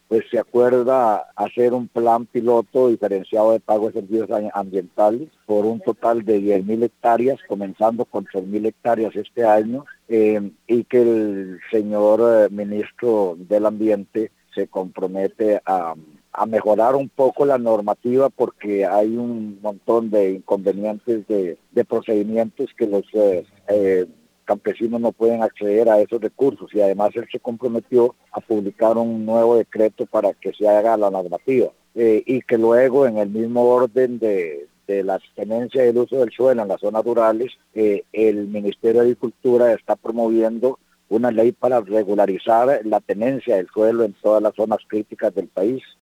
pues se acuerda hacer un plan piloto diferenciado de pago de servicios ambientales por un total de 10.000 hectáreas, comenzando con 3.000 hectáreas este año, y que el señor ministro del Ambiente se compromete a mejorar un poco la normativa porque hay un montón de inconvenientes de procedimientos que los campesinos no pueden acceder a esos recursos, y además él se comprometió a publicar un nuevo decreto para que se haga la normativa, y que luego en el mismo orden de la tenencia y el uso del suelo en las zonas rurales, el Ministerio de Agricultura está promoviendo una ley para regularizar la tenencia del suelo en todas las zonas críticas del país.